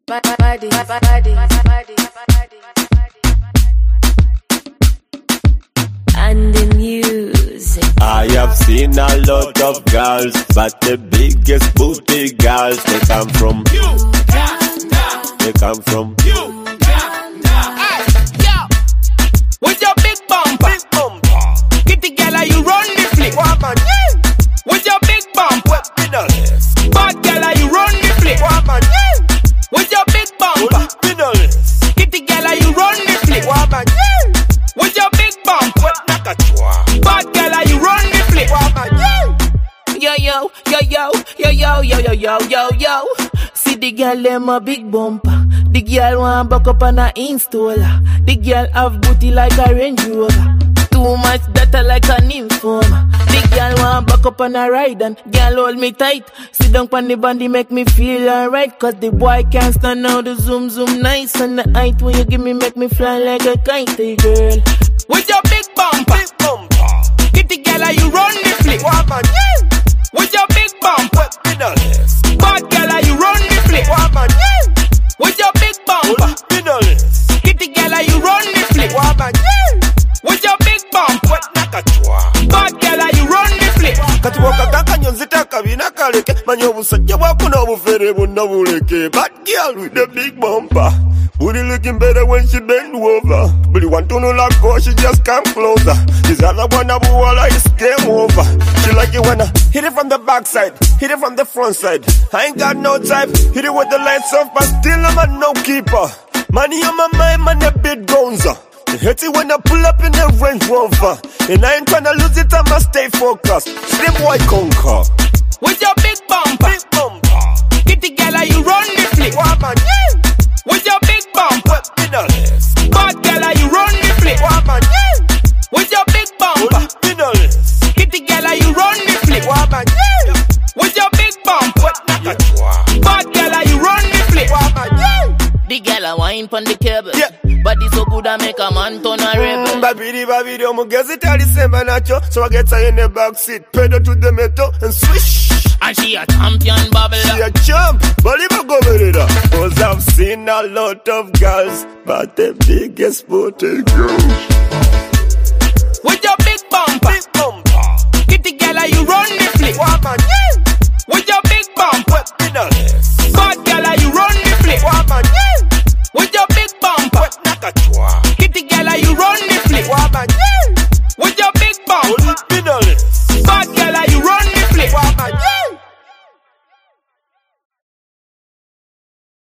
And the music. I have seen a lot of girls, but the biggest booty girls, they come from Uganda. They come from Uganda. Hey, yo, with your big bumper, kitty girl, are you run the flick? Woman, with your big bumper, bad girl, are you run the flick? woman, with your big bumper, kitty girl, are you run the flick? woman, with your big bumper, bad girl, are you run the flick? Yo yo yo yo yo yo yo yo yo yo yo. See the girl them a big bumper. The girl want back up on her installer. The girl have booty like a Range Rover. Too much data like a nymphoma. The girl want back up on her ride and girl hold me tight. Sit down on the bandy make me feel alright. Cause the boy can't stand now the zoom zoom nice. And the height when you give me make me fly like a kite, hey girl. With your big bumper, kitty girl are you run the flick? woman, With your big bumper, bad girl are you run the flick? woman, With your big bumper, kitty girl are you run the flick? woman, With your big bumper, bad girl are you run the flick? katuwaka kakanyonzita kabina kaleke manya obusajja bwako n'obufere bwonna buleke. Bad girl with the big bumper, booty looking better when she bend over. But you want to know like go, she just come closer. This other one of walla is game over. She like it when I hit it from the backside, hit it from the front side. I ain't got no time, hit it with the lights off, but still I'm a no keeper. Money on my mind, man, a bit gonza. Hate it when I pull up in the Range Rover. And I ain't tryna lose it, I'ma stay focused. Slim boy conquer. With your big bumper, kitty girl are you run the flick? Woman, With your big bumper, bad girl are you run the flick? woman, With your big bumper, kitty girl are you run the flick? woman, With your big bumper, bad girl are you run the flick? The girl a wine pon the cable, Yeah. body so good I make a man turn a rebel. Babidi, omugezi tali semba nacho. So I get her in the back seat, pedal to the metal and swish. And she a champion She babbler. a champ, believe I go with it. Cause I've seen a lot of girls, but the biggest booty girl. With your big bumper, kitty girl are you run